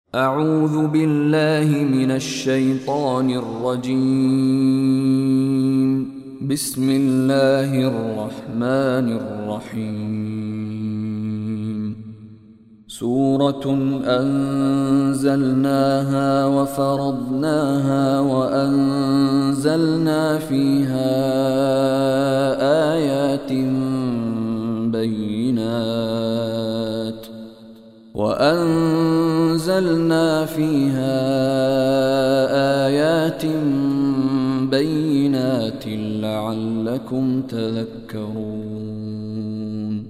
أعوذ بالله من الشيطان الرجيم. بسم الله الرحمن الرحيم. سورة أنزلناها وفرضناها وأنزلنا فيها آيات بينات لعلكم تذكرون.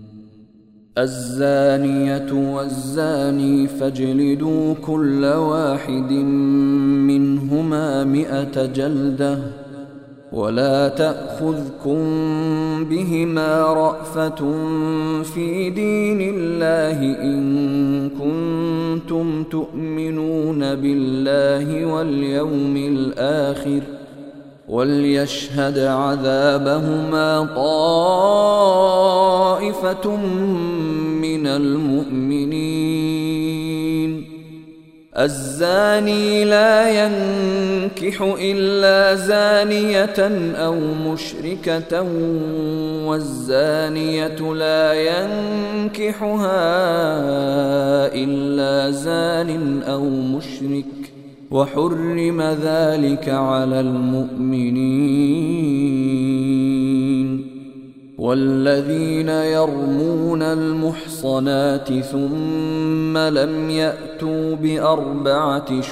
الزانية والزاني فاجلدوا كل واحد منهما 100 جلدة ولا تأخذكم بهما رأفة في دين الله إن كنتم تؤمنون بالله واليوم الآخر وليشهد عذابهما طائفة من المؤمنين. الزاني لا ينكح إلا زانية أو مشركة والزانية لا ينكحها إلا زان أو مشرك وحرم ذلك على المؤمنين. والذين يرمون المحصنات ثم لم يأتوا ب4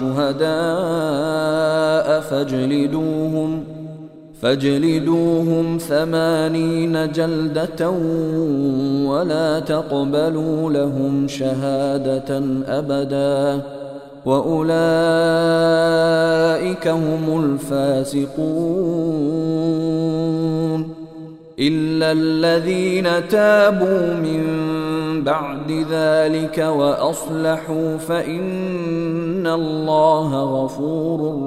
شهداء فاجلدوهم 80 جلدة ولا تقبلوا لهم شهادة أبدا وأولئك هم الفاسقون. إلا الذين تابوا من بعد ذلك وأصلحوا فإن الله غفور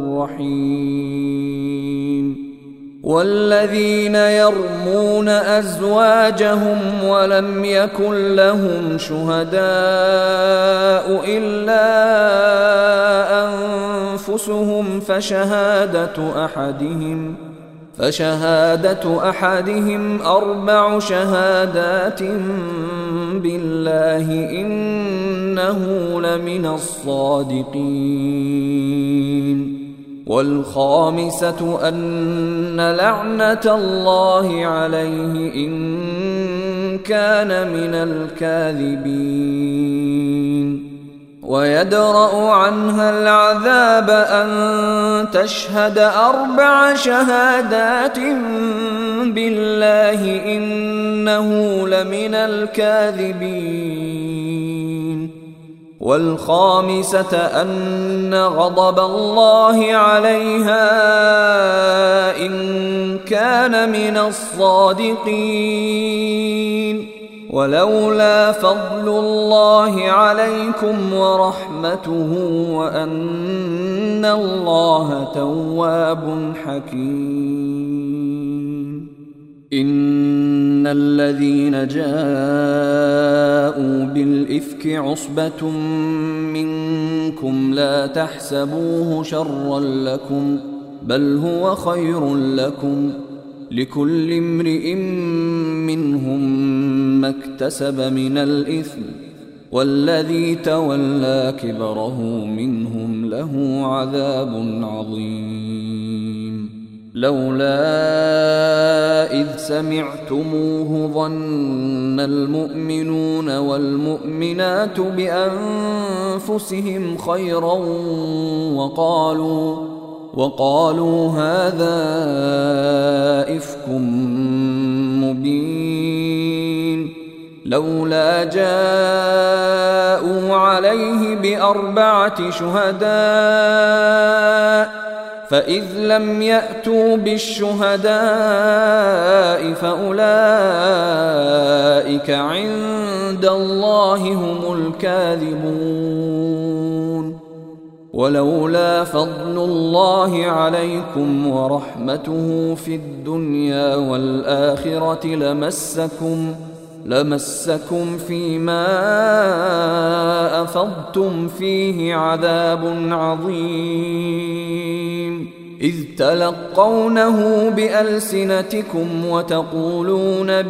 رحيم. والذين يرمون أزواجهم ولم يكن لهم شهداء إلا أنفسهم فشهادة أحدهم 4 شهادات بالله إنه لمن الصادقين. والخامسة أن لعنة الله عليه إن كان من الكاذبين. ويدرأ عنها العذاب أن تشهد 4 شهادات بالله إنه لمن الكاذبين. والخامسة أن غضب الله عليها إن كان من الصادقين. ولولا فضل الله عليكم ورحمته وأن الله تواب حكيم. إن الذين جاءوا بالإفك عصبة منكم لا تحسبوه شرا لكم بل هو خير لكم لكل امرئ منهم ما اكتسب من الإثم والذي تولى كبره منهم له عذاب عظيم. لولا إذ سمعتموه ظن المؤمنون والمؤمنات بأنفسهم خيرا وقالوا هذا إفك مبين. لولا جاءوا عليه ب4 شهداء فإذ لم يأتوا بالشهداء فأولئك عند الله هم الكاذبون. ولولا فضل الله عليكم ورحمته في الدنيا والآخرة لمسكم فيما أفضتم فيه عذاب عظيم إذ تلقونه بألسنتكم وتقولون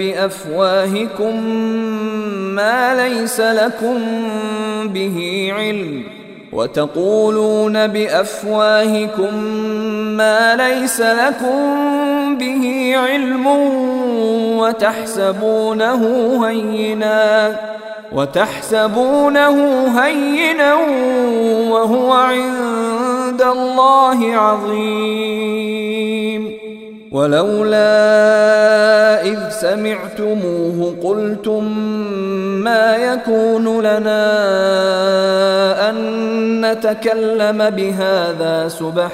بأفواهكم ما ليس لكم به علم وتحسبونه هينا وهو عند الله عظيم ولولا إذ سمعتموه قلتم ما يكون لنا أن نتكلم بهذا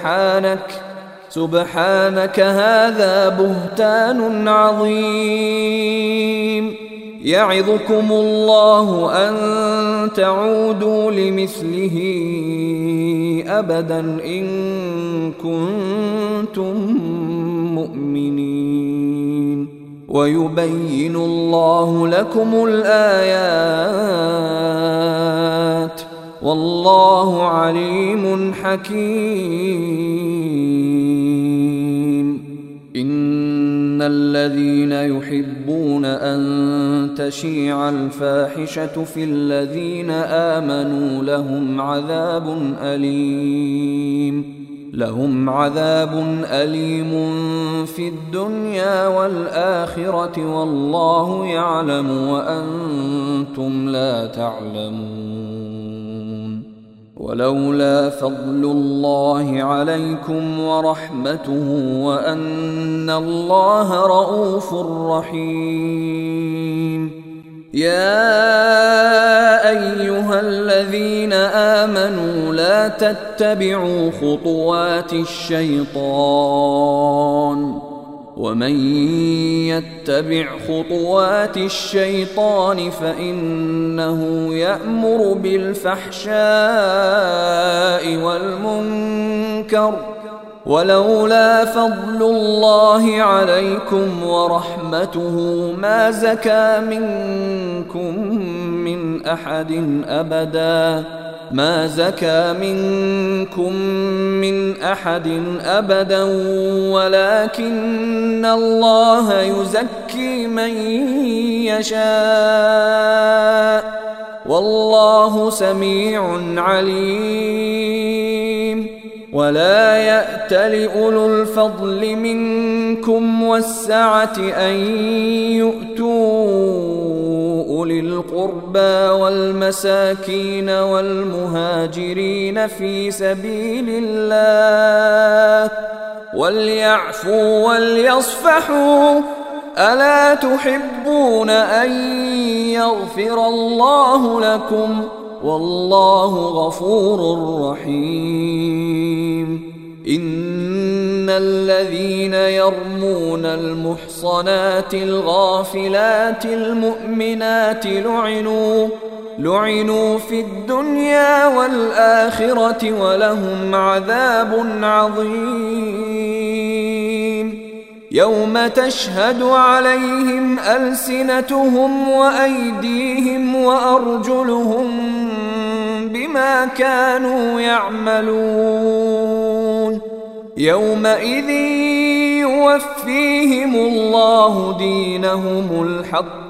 سبحانك هذا بهتان عظيم يعظكم الله أن تعودوا لمثله أبدا إن كنتم مؤمنين ويبين الله لكم الآيات والله عليم حكيم إن الذين يحبون أن تشيع الفاحشة في الذين آمنوا لهم عذاب أليم في الدنيا والآخرة والله يعلم وأنتم لا تعلمون ولولا فضل الله عليكم ورحمته وأن الله رؤوف رحيم يا أيها الذين آمنوا لا تتبعوا خطوات الشيطان ومن يتبع خطوات الشيطان فإنه يأمر بالفحشاء والمنكر ولولا فضل الله عليكم ورحمته ما زكى منكم من أحد أبدا ولكن الله يزكي من يشاء والله سميع عليم ولا يأتل أولو الفضل منكم والسعة أن يؤتوا أولي القربى والمساكين والمهاجرين في سبيل الله وليعفوا وليصفحوا ألا تحبون أن يغفر الله لكم والله غفور رحيم إن الذين يرمون المحصنات الغافلات المؤمنات لعنوا في الدنيا والآخرة ولهم عذاب عظيم يوم تشهد عليهم ألسنتهم وأيديهم وأرجلهم بما كانوا يعملون يومئذ يوفيهم الله دينهم الحق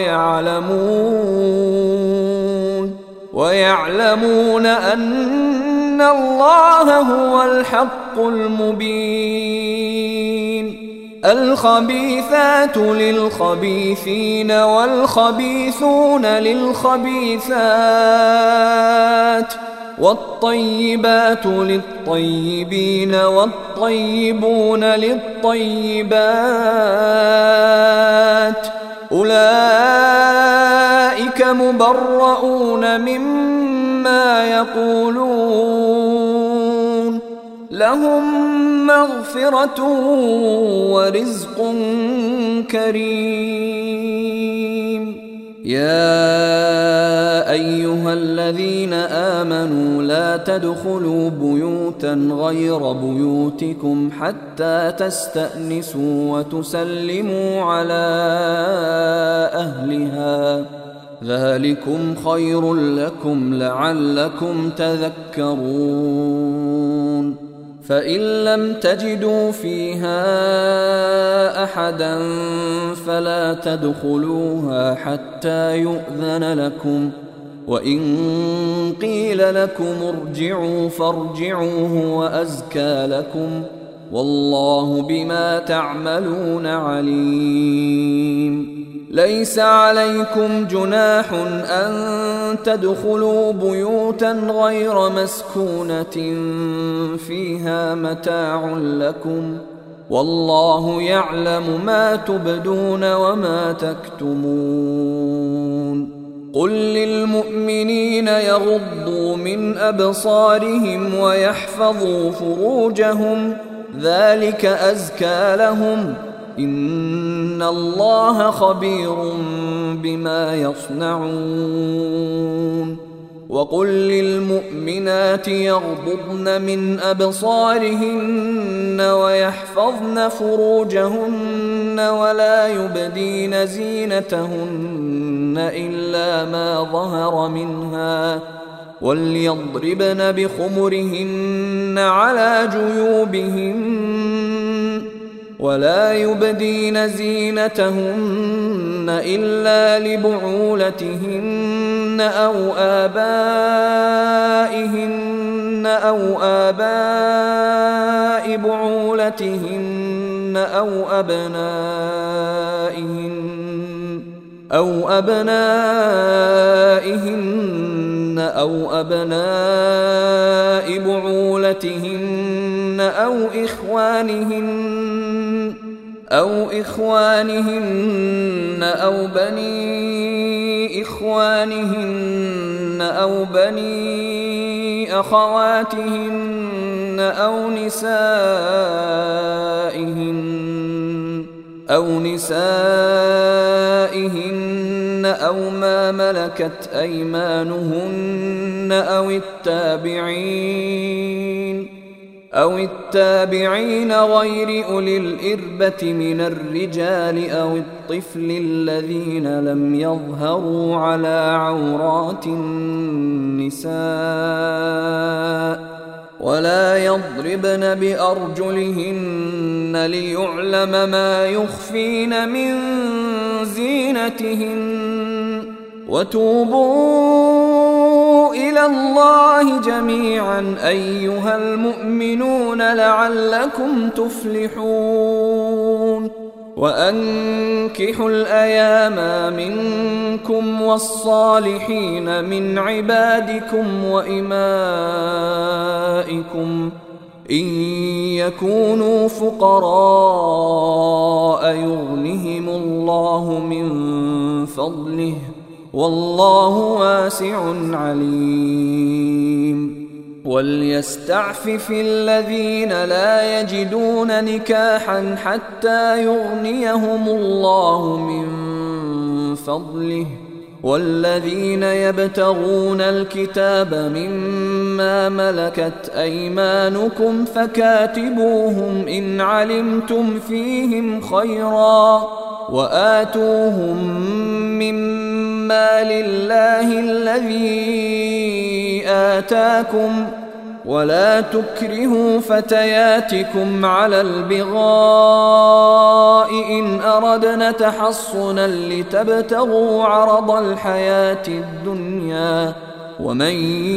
ويعلمون أن الله هو الحق المبين الخبيثات للخبيثين والخبيثون للخبيثات والطيبات للطيبين والطيبون للطيبات أولئك مبرؤون مما يقولون لهم مغفرة ورزق كريم يا أيها الذين آمنوا لا تدخلوا بيوتا غير بيوتكم حتى تستأنسوا وتسلموا على أهلها، ذلكم خير لكم لعلكم تذكرون. فإن لم تجدوا فيها أحدا فلا تدخلوها حتى يؤذن لكم، وإن قيل لكم ارجعوا فارجعوا هو أزكى لكم، والله بما تعملون عليم. ليس عليكم جناح أن تدخلوا بيوتا غير مسكونة فيها متاع لكم، والله يعلم ما تبدون وما تكتمون. قل للمؤمنين يغضوا من أبصارهم ويحفظوا فروجهم، ذلك أزكى لهم، إن الله خبير بما يصنعون. وقل للمؤمنات يغضضن من أبصارهن ويحفظن فروجهن ولا يبدين زينتهن إلا ما ظهر منها، وليضربن بخمرهن على جيوبهن، ولا يبدين زينتهن إلا لبعولتهن أو آباء بعولتهن أو أبنائهن أو أبناء بعولتهن أو إخوانهن أو بني إخوانهن أو بني أخواتهن أو نسائهن أو ما ملكت أيمانهن أو التابعين غير أولي الإربة من الرجال أو الطفل الذين لم يظهروا على عورات النساء، ولا يضربن بأرجلهن ليعلم ما يخفين من زينتهن، وتوبوا إلى الله جميعا أيها المؤمنون لعلكم تفلحون. وأنكحوا الأيام منكم والصالحين من عبادكم وإمائكم إن يكونوا فقراء يغنهم الله من فضله، والله واسع عليم. وليستعفف الذين لا يجدون نكاحا حتى يغنيهم الله من فضله، والذين يبتغون الكتاب مما ملكت أيمانكم فكاتبوهم إن علمتم فيهم خيرا، وآتوهم مما لله الذي آتاكم، ولا تكرهوا فتياتكم على البغاء إن أردنا تحصنا لتبتغوا عرض الحياة الدنيا، ومن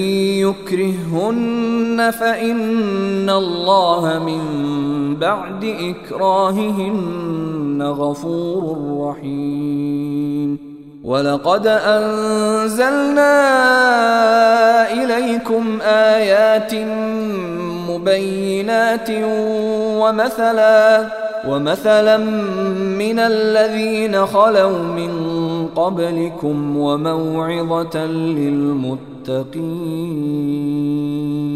يكرههن فإن الله من بعد إكراههن غفور رحيم. ولقد أنزلنا إليكم آيات مبينات ومثلا من الذين خلوا من قبلكم وموعظة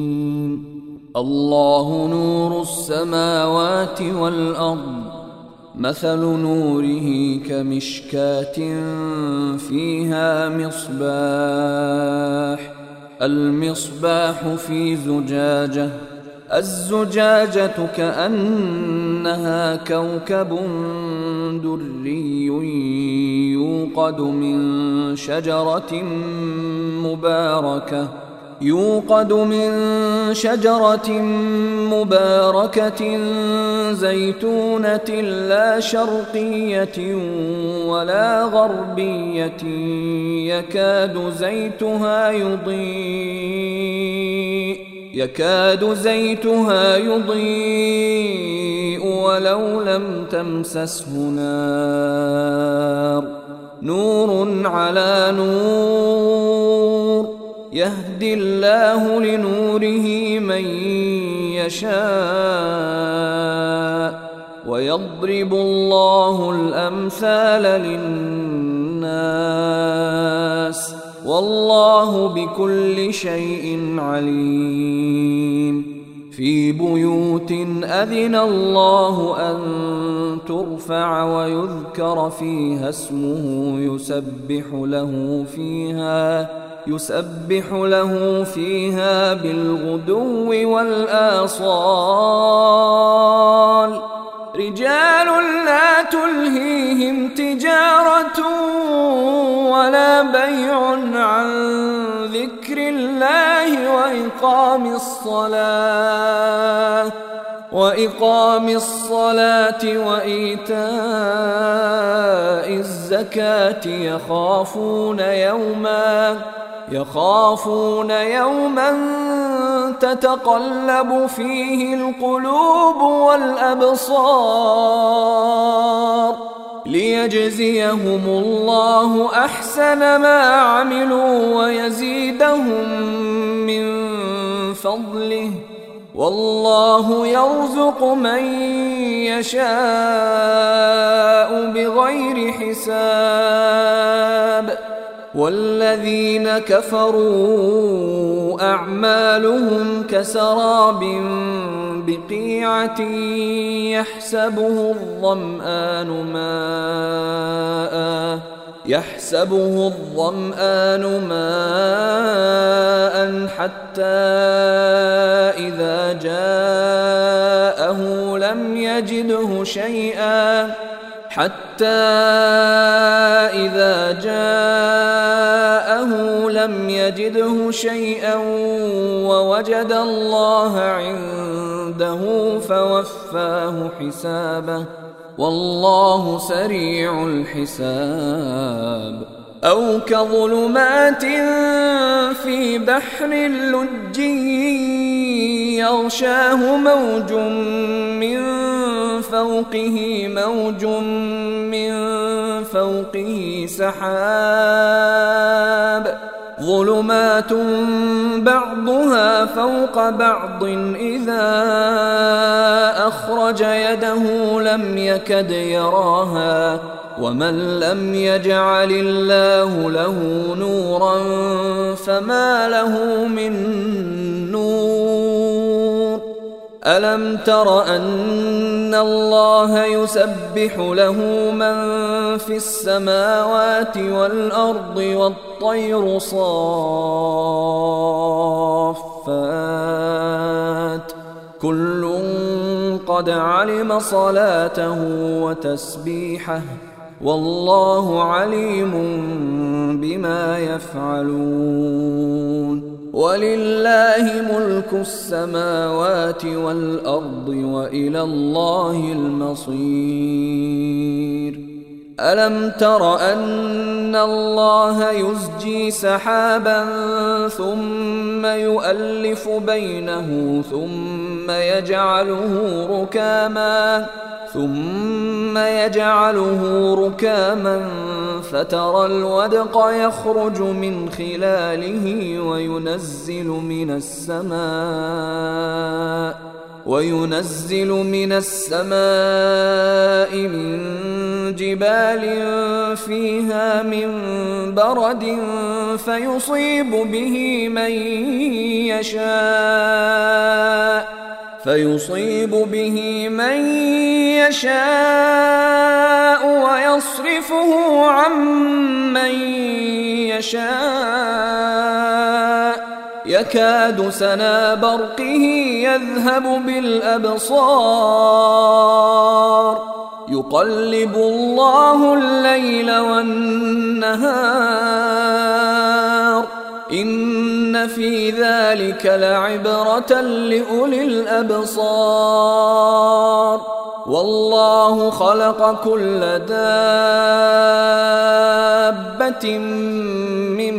للمتقين. الله نور السماوات والأرض، مثل نوره كمشكاة فيها مصباح، المصباح في زجاجة، الزجاجة كأنها كوكب دري يوقد من شجرة مباركة زيتونة لا شرقية ولا غربية يكاد زيتها يضيء ولو لم تمسسه نار، نور على نور، يهدي الله لنوره من يشاء ويضرب الله الأمثال للناس والله بكل شيء عليم. في بيوت أذن الله أن ترفع ويذكر فيها اسمه يسبح له فيها بالغدو والآصال، رجال لا تلهيهم تجارة ولا بيع عن ذكر الله وإقام الصلاة وإيتاء الزكاة يخافون يوما تتقلب فيه القلوب والأبصار، ليجزيهم الله أحسن ما عملوا ويزيدهم من فضله، والله يرزق من يشاء بغير حساب. والذين كفروا أعمالهم كسراب بقيعة يحسبه الظمآن ماء حتى إذا جاءه لم يجده شيئا ووجد الله عنده فوفاه حسابه والله سريع الحساب. أو كظلمات في بحر لجي يغشاه موج من فوقه سحاب، ظلمات بعضها فوق بعض إذا أخرج يده لم يكد يراها، ومن لم يجعل الله له نورا فما له من نور. ألم تر أن الله يسبح له من في السماوات والأرض والطير صافات، كل قد علم صلاته وتسبيحه والله عليم بما يفعلون. ولله ملك السماوات والأرض وإلى الله المصير. ألم تر أن الله يزجي سحابا ثم يؤلف بينه ثم يجعله ركاما فترى الودق يخرج من خلاله وينزل من السماء من جبال فيها من برد فيصيب به من يشاء ويصرفه عن من يشاء يكاد سنا برقه يذهب بالأبصار يقلب الله الليل والنهار إن في ذلك لعبرة لأولي الأبصار والله خلق كل دابة من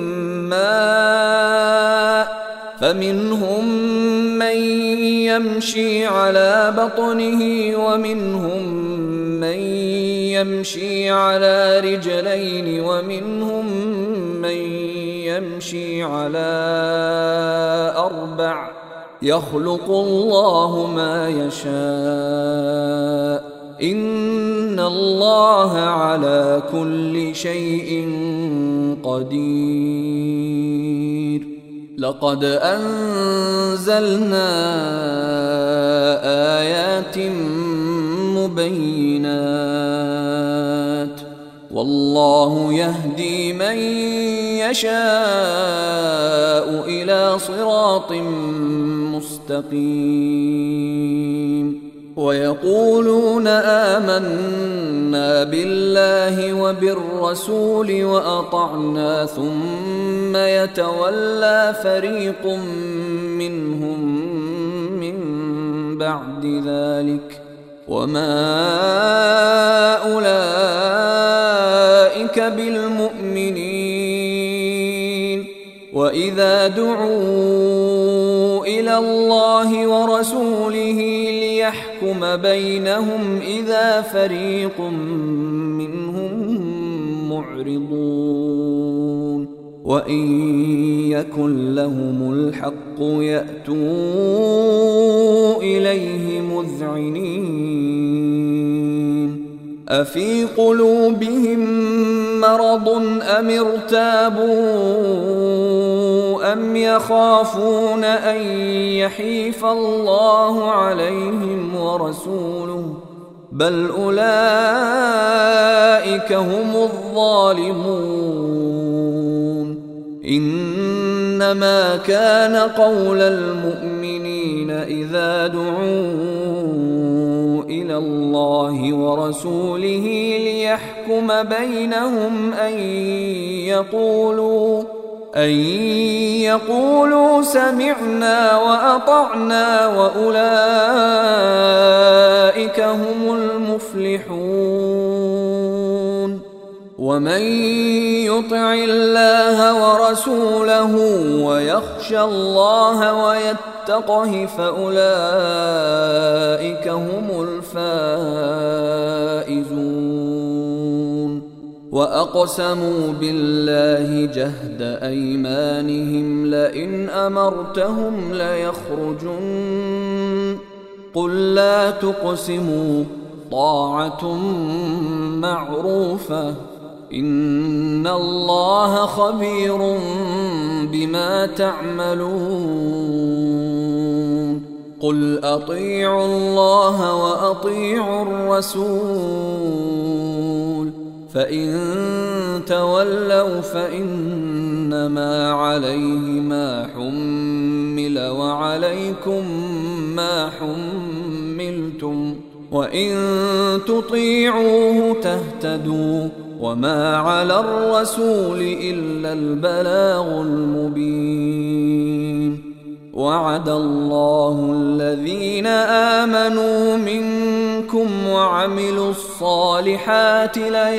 ماء فمنهم من يمشي على بطنه ومنهم من يمشي على رجلين ومنهم من يمشي على أربع يخلق الله ما يشاء إن الله على كل شيء قدير لقد أنزلنا آيات مبينات والله يهدي من يشاء إلى صراط مستقيم ويقولون آمنا بالله وبالرسول وأطعنا ثم يتولى فريق منهم من بعد ذلك وما أولئك بالمؤمنين وإذا دعوا إلى الله ورسوله ليحكم بينهم إذا فريق منهم معرضون وإن يكن لهم الحق يأتوا إليه مذعنين أفي قلوبهم مرض أم ارتابوا أم يخافون أن يحيف الله عليهم ورسوله بل أولئك هم الظالمون إنما كان قول المؤمنين إذا دعوا إلى الله ورسوله ليحكم بينهم أن يقولوا سمعنا وأطعنا وأولئك هم المفلحون ومن يطع الله ورسوله ويخشى الله ويتقه فأولئك هم الفائزون وأقسموا بالله جهد أيمانهم لئن أمرتهم ليخرجن قل لا تقسموا طاعة معروفة إن الله خبير بما تعملون قل أطيعوا الله وأطيعوا الرسول فإن تولوا فإنما عليه ما حمل وعليكم ما حملتم وإن تطيعوه تهتدوا وما على الرسول إلا البلاغ المبين وعد الله الذين آمنوا منكم وعملوا الصالحات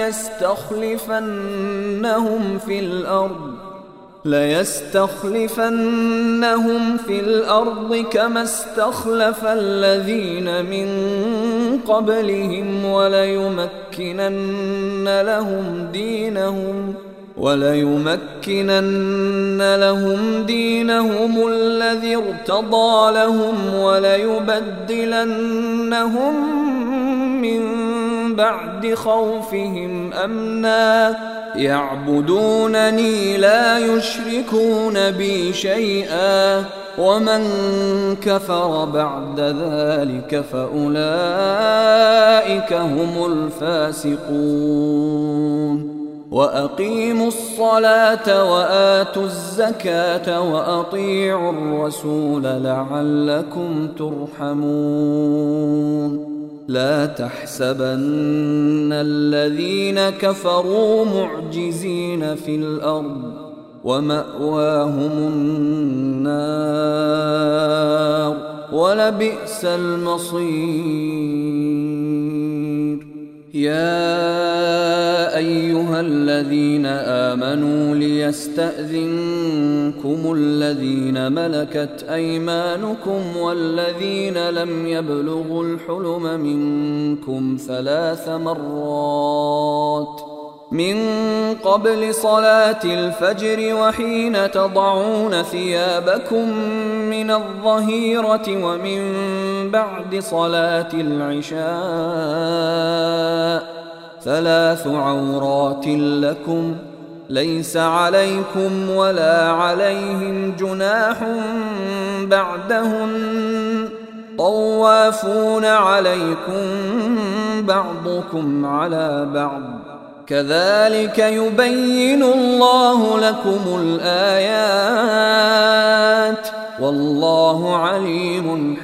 ليستخلفنهم في الأرض كما استخلف الذين من قبلهم وليمكنن لهم دينهم الذي ارتضى لهم وليبدلنهم من بعد خوفهم أمنا يعبدونني لا يشركون بي شيئا ومن كفر بعد ذلك فأولئك هم الفاسقون وأقيموا الصلاة وآتوا الزكاة وأطيعوا الرسول لعلكم ترحمون لا تحسبن الذين كفروا معجزين في الأرض ومأواهم النار ولبئس المصير يا أيها الذين آمنوا ليستأذنكم الذين ملكت أيمانكم والذين لم يبلغوا الحلم منكم 3 مرات من قبل صلاة الفجر وحين تضعون ثيابكم من الظهيرة ومن بعد صلاة العشاء 3 عورات لكم ليس عليكم ولا عليهم جناح بعدهن طوافون عليكم بعضكم على بعض كذلك يبين الله لكم الآيات والله عليم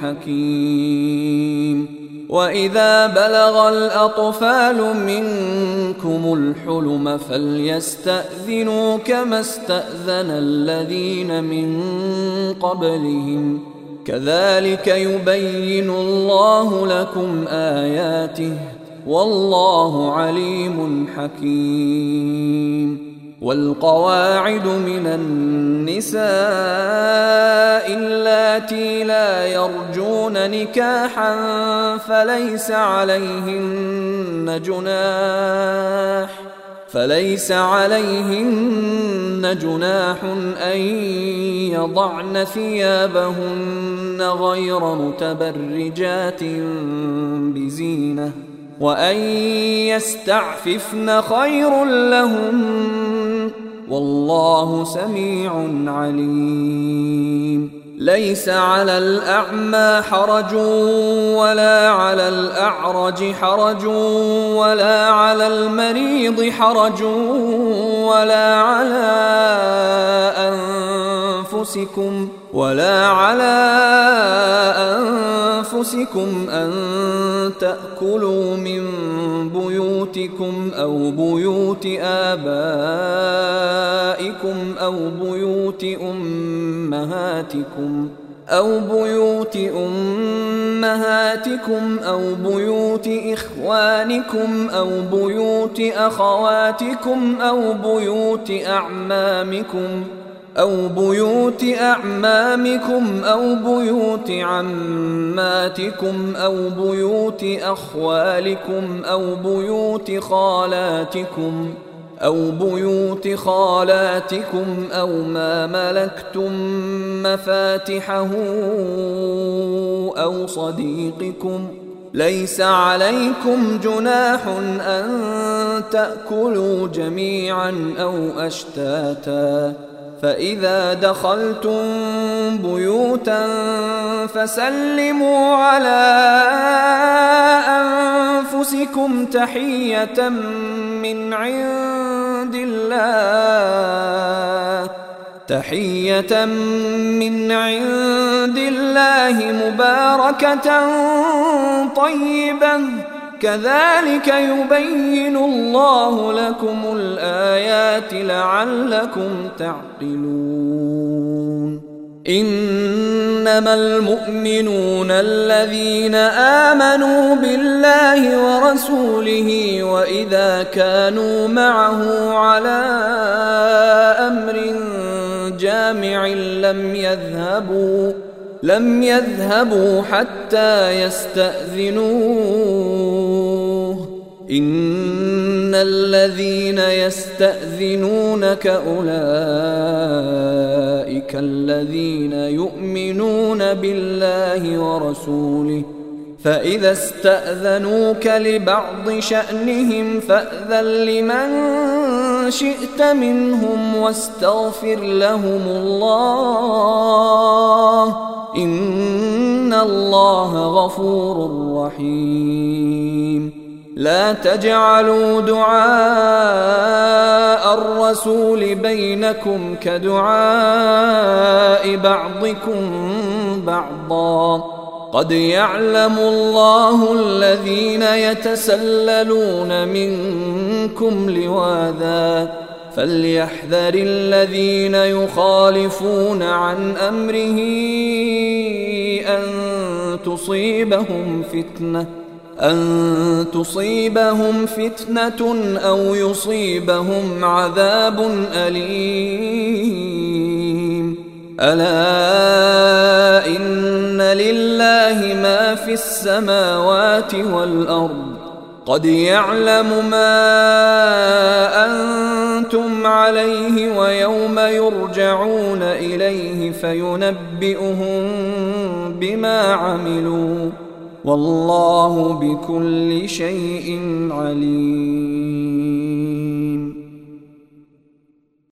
حكيم وإذا بلغ الأطفال منكم الحلم فليستأذنوا كما استأذن الذين من قبلهم كذلك يبين الله لكم آياته والله عليم حكيم والقواعد من النساء اللاتي لا يرجون نكاحا فليس عليهن جناح أن يضعن ثيابهن غير متبرجات بزينة وأن يستعففن خير لهم والله سميع عليم ليس على الأعمى حرج ولا على الأعرج حرج ولا على المريض حرج ولا على أنفسكم أن تأكلوا من بيوتكم أو بيوت آبائكم أو بيوت أمهاتكم أو بيوت إخوانكم أو بيوت أخواتكم أو بيوت أعمامكم أو بيوت عماتكم أو بيوت أخوالكم أو بيوت خالاتكم أو ما ملكتم مفاتحه أو صديقكم ليس عليكم جناح أن تأكلوا جميعا أو أشتاتا فإذا دخلتم بيوتا فسلموا على أنفسكم تحية من عند الله مباركة طيبة كذلك يبين الله لكم الآيات لعلكم تعقلون إنما المؤمنون الذين آمنوا بالله ورسوله وإذا كانوا معه على أمر جامع لم يذهبوا حتى يستأذنوه إن الذين يستأذنونك أولئك الذين يؤمنون بالله ورسوله فإذا استأذنوك لبعض شأنهم فأذن لمن شئت منهم واستغفر لهم الله إن الله غفور رحيم. لا تجعلوا دعاء الرسول بينكم كدعاء بعضكم بعضا قد يعلم الله الذين يتسللون منكم لواذا فليحذر الذين يخالفون عن أمره أن تصيبهم فتنة أو يصيبهم عذاب أليم. ألا إن لله ما في السماوات والأرض قد يعلم ما أنتم عليه ويوم يرجعون إليه فينبئهم بما عملوا والله بكل شيء عليم.